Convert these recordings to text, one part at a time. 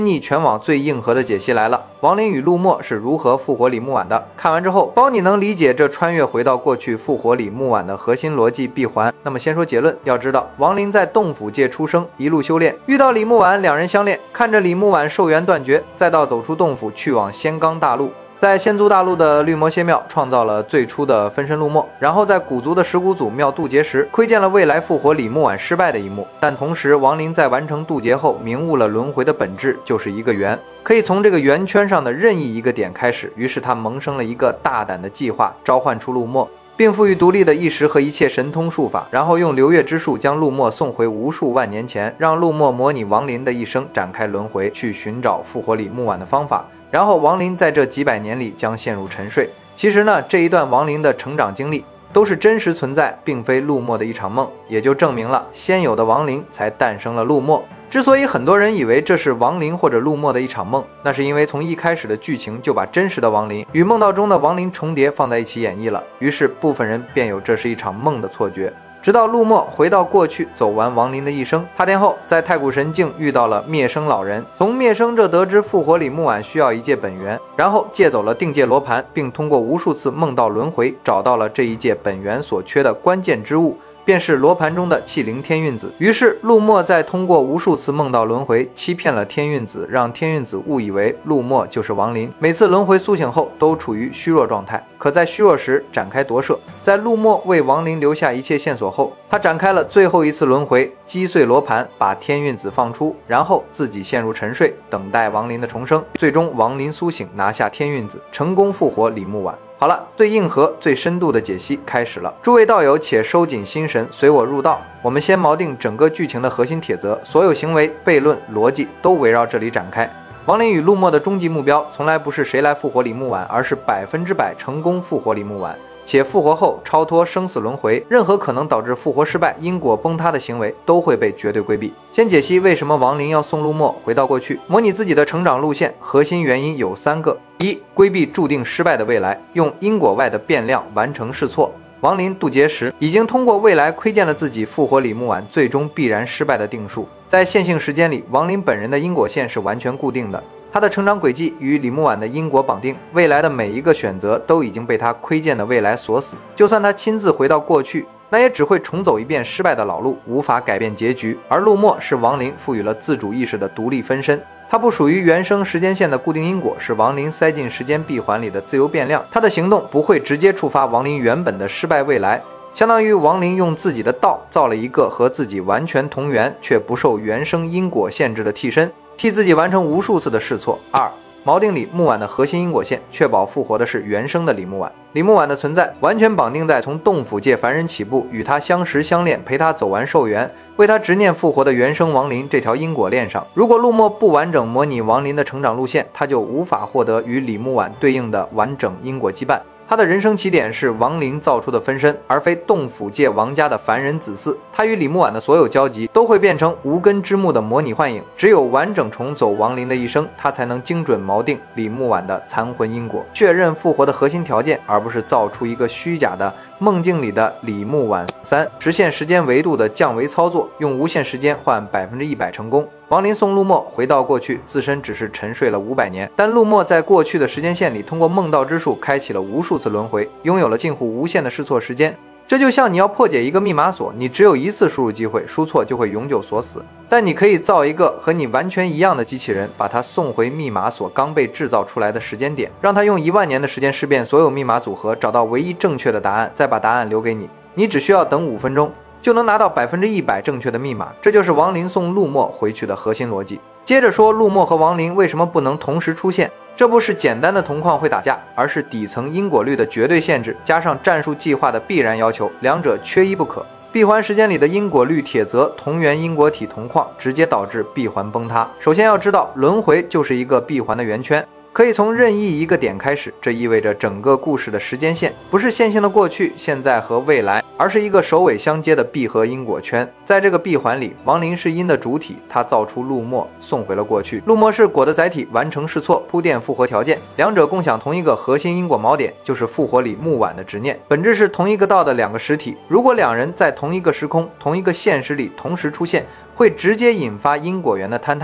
逆全网最硬核的解析来了，亡灵与陆墨是如何复活李木婉的？看完之后，包你能理解这穿越回到过去复活李木婉的核心逻辑闭环。那么先说结论，要知道亡灵在洞府界出生，一路修炼，遇到李木婉，两人相恋，看着李木婉寿元断绝，再到走出洞府去往仙冈大陆。在仙族大陆的绿魔仙庙创造了最初的分身陆墨，然后在古族的石鼓祖庙渡劫时窥见了未来复活李木婉失败的一幕。但同时亡灵在完成渡劫后明悟了轮回的本质就是一个圆，可以从这个圆圈上的任意一个点开始。于是他萌生了一个大胆的计划，召唤出陆墨，并赋予独立的意识和一切神通术法，然后用流月之术将陆墨送回无数万年前，让陆墨模拟亡灵的一生，展开轮回，去寻找复活李木婉的方法。然后亡灵在这几百年里将陷入沉睡。其实呢，这一段亡灵的成长经历都是真实存在，并非陆墨的一场梦，也就证明了先有的亡灵才诞生了陆墨。之所以很多人以为这是亡灵或者陆墨的一场梦，那是因为从一开始的剧情就把真实的亡灵与梦道中的亡灵重叠放在一起演绎了，于是部分人便有这是一场梦的错觉。直到陆墨回到过去，走完亡灵的一生，塌天后在太古神境遇到了灭生老人，从灭生这得知复活李木婉需要一界本源，然后借走了定界罗盘，并通过无数次梦道轮回找到了这一界本源所缺的关键之物，便是罗盘中的气灵天运子。于是陆墨在通过无数次梦道轮回欺骗了天运子，让天运子误以为陆墨就是亡灵，每次轮回苏醒后都处于虚弱状态，可在虚弱时展开夺舍。在陆墨为亡灵留下一切线索后，他展开了最后一次轮回，击碎罗盘，把天运子放出，然后自己陷入沉睡，等待亡灵的重生，最终亡灵苏醒，拿下天运子，成功复活李木婉。好了，最硬核最深度的解析开始了，诸位道友且收紧心神，随我入道。我们先锚定整个剧情的核心铁则，所有行为、悖论、逻辑都围绕这里展开。亡灵与陆墨的终极目标从来不是谁来复活李木婉，而是100%成功复活李木婉，且复活后超脱生死轮回，任何可能导致复活失败、因果崩塌的行为都会被绝对规避。先解析为什么亡灵要送陆墨回到过去，模拟自己的成长路线，核心原因有3个。一、规避注定失败的未来，用因果外的变量完成试错。亡灵渡劫时已经通过未来窥见了自己复活李木婉最终必然失败的定数。在线性时间里，亡灵本人的因果线是完全固定的，他的成长轨迹与李木婉的因果绑定，未来的每一个选择都已经被他窥见的未来锁死，就算他亲自回到过去，那也只会重走一遍失败的老路，无法改变结局。而陆墨是亡灵赋予了自主意识的独立分身，它不属于原生时间线的固定因果，是亡灵塞进时间闭环里的自由变量，它的行动不会直接触发亡灵原本的失败未来，相当于亡灵用自己的道造了一个和自己完全同源却不受原生因果限制的替身，替自己完成无数次的试错。2、锚定李木婉的核心因果线，确保复活的是原生的李木婉。李木婉的存在完全绑定在从洞府界凡人起步，与他相识相恋，陪他走完寿元，为他执念复活的原生亡灵这条因果链上。如果陆墨不完整模拟亡灵的成长路线，他就无法获得与李木婉对应的完整因果羁绊。他的人生起点是亡灵造出的分身，而非洞府界王家的凡人子嗣。他与李木婉的所有交集都会变成无根之木的模拟幻影，只有完整重走亡灵的一生，他才能精准锚定李木婉的残魂因果，确认复活的核心条件，而不是造出一个虚假的梦境里的李木婉。3、实现时间维度的降维操作，用无限时间换100%成功。亡灵送陆墨回到过去，自身只是沉睡了500年，但陆墨在过去的时间线里通过梦道之术开启了无数次轮回，拥有了近乎无限的试错时间。这就像你要破解一个密码锁，你只有一次输入机会，输错就会永久锁死，但你可以造一个和你完全一样的机器人，把它送回密码锁刚被制造出来的时间点，让它用10000年的时间识辨所有密码组合，找到唯一正确的答案，再把答案留给你，你只需要等5分钟就能拿到100%正确的密码。这就是亡灵送陆墨回去的核心逻辑。接着说陆墨和亡灵为什么不能同时出现，这不是简单的同框会打架，而是底层因果律的绝对限制加上战术计划的必然要求，两者缺一不可。闭环时间里的因果律铁则同源因果体同框，直接导致闭环崩塌。首先要知道，轮回就是一个闭环的圆圈，可以从任意一个点开始，这意味着整个故事的时间线不是线性的过去、现在和未来，而是一个首尾相接的闭合因果圈。在这个闭环里，亡灵是因的主体，它造出陆墨，送回了过去；陆墨是果的载体，完成试错，铺垫复活条件。两者共享同一个核心因果锚点，就是复活李木婉的执念，本质是同一个道的两个实体。如果两人在同一个时空、同一个现实里同时出现，会直接引发因果源的坍塌。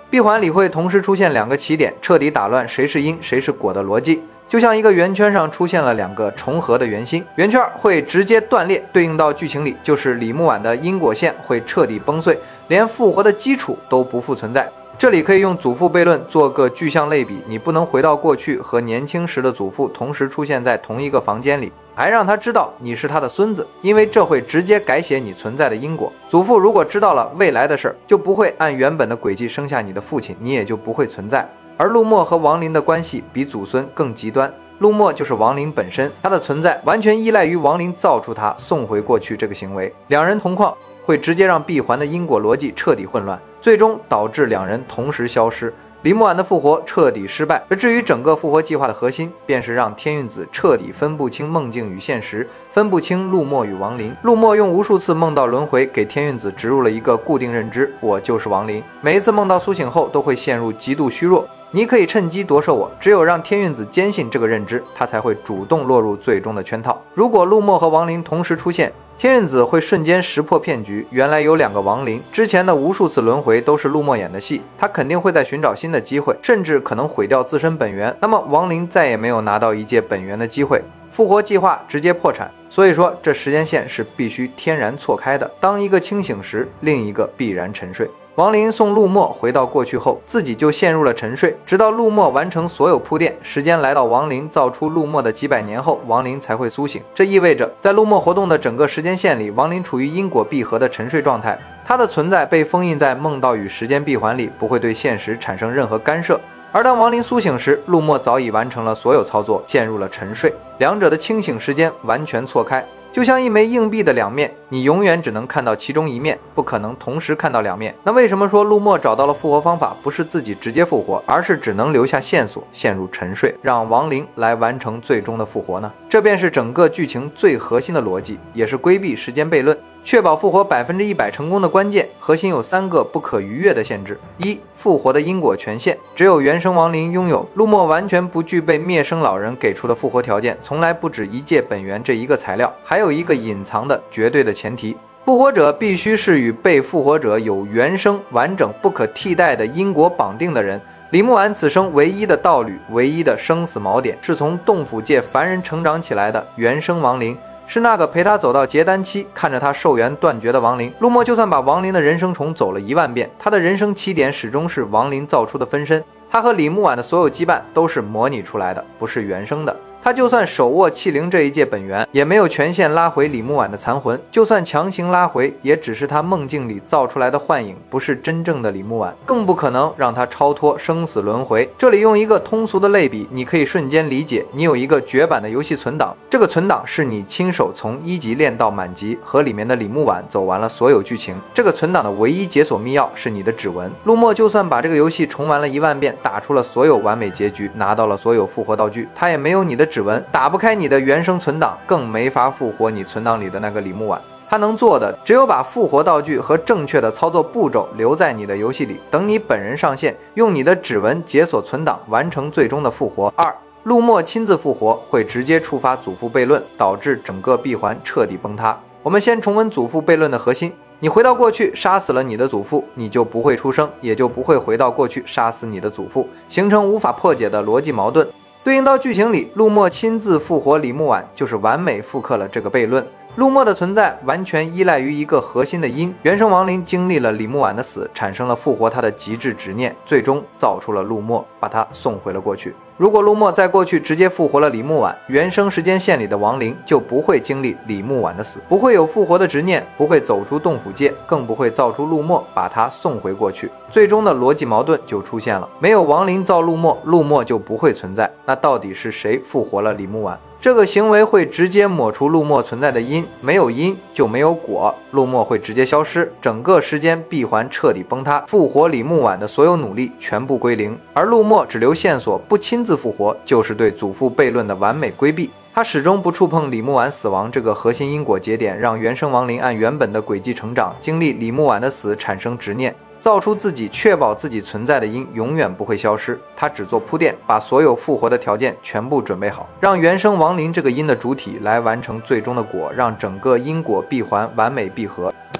闭环里会同时出现两个起点，彻底打乱谁是因谁是果的逻辑。就像一个圆圈上出现了两个重合的圆心，圆圈会直接断裂，对应到剧情里就是李木婉的因果线会彻底崩碎，连复活的基础都不复存在。这里可以用祖父悖论做个具象类比，你不能回到过去和年轻时的祖父同时出现在同一个房间里，还让他知道你是他的孙子，因为这会直接改写你存在的因果。祖父如果知道了未来的事，就不会按原本的轨迹生下你的父亲，你也就不会存在。而陆墨和亡灵的关系比祖孙更极端，陆墨就是亡灵本身，他的存在完全依赖于亡灵造出他送回过去这个行为，两人同框会直接让闭环的因果逻辑彻底混乱，最终导致两人同时消失，李木婉的复活彻底失败。而至于整个复活计划的核心，便是让天运子彻底分不清梦境与现实，分不清陆墨与亡灵。陆墨用无数次梦到轮回给天运子植入了一个固定认知，我就是亡灵，每一次梦到苏醒后都会陷入极度虚弱，你可以趁机夺舍我，只有让天运子坚信这个认知，他才会主动落入最终的圈套。如果陆墨和亡灵同时出现，天运子会瞬间识破骗局，原来有两个亡灵，之前的无数次轮回都是陆墨演的戏，他肯定会在寻找新的机会，甚至可能毁掉自身本源，那么亡灵再也没有拿到一届本源的机会，复活计划直接破产。所以说这时间线是必须天然错开的，当一个清醒时，另一个必然沉睡。亡灵送陆墨回到过去后，自己就陷入了沉睡，直到陆墨完成所有铺垫，时间来到亡灵造出陆墨的几百年后，亡灵才会苏醒。这意味着在陆墨活动的整个时间线里，亡灵处于因果闭合的沉睡状态，它的存在被封印在梦道与时间闭环里，不会对现实产生任何干涉。而当亡灵苏醒时，陆墨早已完成了所有操作，陷入了沉睡，两者的清醒时间完全错开。就像一枚硬币的两面，你永远只能看到其中一面，不可能同时看到两面。那为什么说陆墨找到了复活方法，不是自己直接复活，而是只能留下线索，陷入沉睡，让亡灵来完成最终的复活呢？这便是整个剧情最核心的逻辑，也是规避时间悖论，确保复活100%成功的关键。核心有3个不可逾越的限制：一、复活的因果权限，只有原生亡灵拥有，陆墨完全不具备灭生老人给出的复活条件，从来不止一届本源这一个材料。还有一个隐藏的绝对的前提，复活者必须是与被复活者有原生完整不可替代的因果绑定的人。李木婉此生唯一的道侣，唯一的生死锚点，是从洞府界凡人成长起来的原生亡灵，是那个陪他走到结丹期，看着他寿元断绝的亡灵。陆墨就算把亡灵的人生重走了1万遍，他的人生起点始终是亡灵造出的分身，他和李木婉的所有羁绊都是模拟出来的，不是原生的。他就算手握气灵这一届本源，也没有权限拉回李木婉的残魂，就算强行拉回，也只是他梦境里造出来的幻影，不是真正的李木婉，更不可能让他超脱生死轮回。这里用一个通俗的类比，你可以瞬间理解，你有一个绝版的游戏存档，这个存档是你亲手从1级练到满级，和里面的李木婉走完了所有剧情，这个存档的唯一解锁密钥是你的指纹。陆墨就算把这个游戏重玩了1万遍，打出了所有完美结局，拿到了所有复活道具，他也没有你的指纹，打不开你的原生存档，更没法复活你存档里的那个李木婉。他能做的只有把复活道具和正确的操作步骤留在你的游戏里，等你本人上线，用你的指纹解锁存档，完成最终的复活。2. 陆墨亲自复活会直接触发祖父悖论，导致整个闭环彻底崩塌。我们先重温祖父悖论的核心，你回到过去杀死了你的祖父，你就不会出生，也就不会回到过去杀死你的祖父，形成无法破解的逻辑矛盾。对应到剧情里，陆墨亲自复活李木婉，就是完美复刻了这个悖论。陆墨的存在完全依赖于一个核心的因，原生亡灵经历了李木婉的死，产生了复活他的极致执念，最终造出了陆墨，把他送回了过去。如果陆墨在过去直接复活了李木婉，原生时间线里的亡灵就不会经历李木婉的死，不会有复活的执念，不会走出洞府界，更不会造出陆墨把他送回过去。最终的逻辑矛盾就出现了，没有亡灵造陆墨，陆墨就不会存在。那到底是谁复活了李木婉？这个行为会直接抹除陆墨存在的因，没有因就没有果，陆墨会直接消失，整个时间闭环彻底崩塌，复活李木婉的所有努力全部归零。而陆墨只留线索，不亲自复活，就是对祖父悖论的完美规避。他始终不触碰李木婉死亡这个核心因果节点，让原生亡灵按原本的轨迹成长，经历李木婉的死产生执念，造出自己确保自己存在的因永远不会消失。他只做铺垫，把所有复活的条件全部准备好，让原生亡灵这个因的主体来完成最终的果，让整个因果闭环完美闭合。3.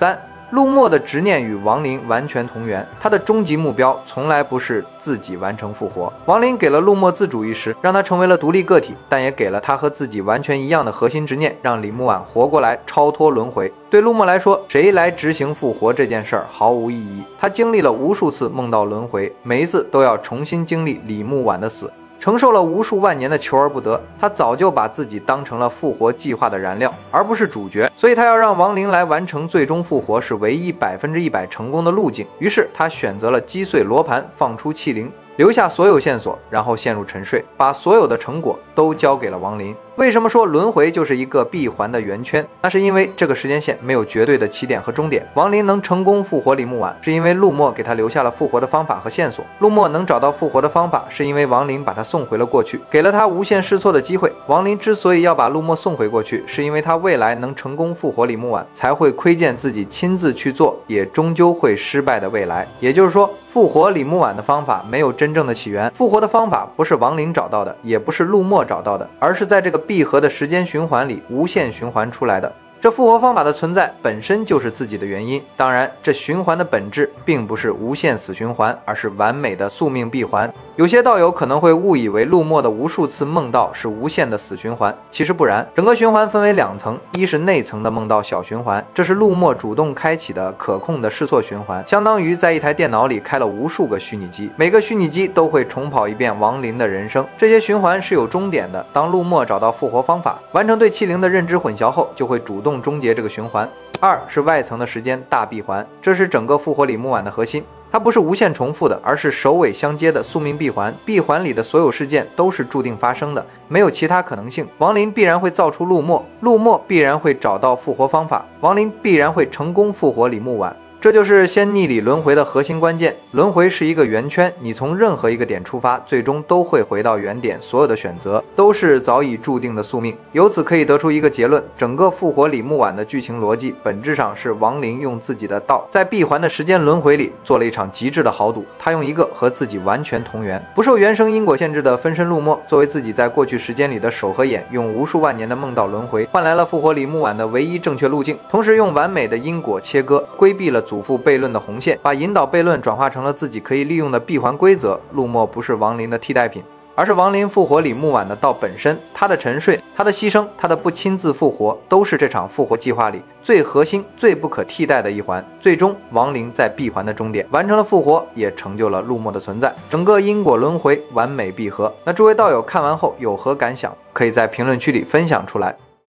陆墨的执念与亡灵完全同源，他的终极目标从来不是自己完成复活。亡灵给了陆墨自主意识，让他成为了独立个体，但也给了他和自己完全一样的核心执念，让李木婉活过来，超脱轮回。对陆墨来说，谁来执行复活这件事儿毫无意义。他经历了无数次梦到轮回，每一次都要重新经历李木婉的死，承受了无数万年的求而不得，他早就把自己当成了复活计划的燃料，而不是主角，所以他要让亡灵来完成最终复活是唯一100%成功的路径。于是他选择了击碎罗盘，放出气灵，留下所有线索，然后陷入沉睡，把所有的成果都交给了亡灵。为什么说轮回就是一个闭环的圆圈？那是因为这个时间线没有绝对的起点和终点。亡灵能成功复活李木婉，是因为陆墨给他留下了复活的方法和线索。陆墨能找到复活的方法，是因为亡灵把他送回了过去，给了他无限试错的机会。亡灵之所以要把陆墨送回过去，是因为他未来能成功复活李木婉，才会窥见自己亲自去做也终究会失败的未来。也就是说，复活李木婉的方法没有真正的起源，复活的方法不是亡灵找到的，也不是陆墨找到的，而是在这个闭合的时间循环里无限循环出来的。这复活方法的存在本身就是自己的原因，当然这循环的本质并不是无限死循环，而是完美的宿命闭环。有些道友可能会误以为陆墨的无数次梦到是无限的死循环，其实不然。整个循环分为2层，一是内层的梦到小循环，这是陆墨主动开启的可控的试错循环，相当于在一台电脑里开了无数个虚拟机，每个虚拟机都会重跑一遍亡灵的人生。这些循环是有终点的，当陆墨找到复活方法，完成对气灵的认知混淆后，就会主动终结这个循环。2是外层的时间大闭环，这是整个复活李木婉的核心。它不是无限重复的，而是首尾相接的宿命闭环。闭环里的所有事件都是注定发生的，没有其他可能性。亡灵必然会造出陆墨，陆墨必然会找到复活方法，亡灵必然会成功复活李木婉。这就是先逆理轮回的核心关键。轮回是一个圆圈，你从任何一个点出发，最终都会回到原点，所有的选择都是早已注定的宿命。由此可以得出一个结论，整个复活李木婉的剧情逻辑本质上是亡灵用自己的道在闭环的时间轮回里做了一场极致的豪赌。他用一个和自己完全同源、不受原生因果限制的分身陆墨，作为自己在过去时间里的手和眼，用无数万年的梦到轮回换来了复活李木婉的唯一正确路径，同时用完美的因果切割规避了祖父悖论的红线，把引导悖论转化成了自己可以利用的闭环规则。陆墨不是亡灵的替代品，而是亡灵复活李木婉的道本身。他的沉睡，他的牺牲，他的不亲自复活，都是这场复活计划里最核心、最不可替代的一环。最终，亡灵在闭环的终点完成了复活，也成就了陆墨的存在。整个因果轮回完美闭合。那诸位道友看完后有何感想？可以在评论区里分享出来。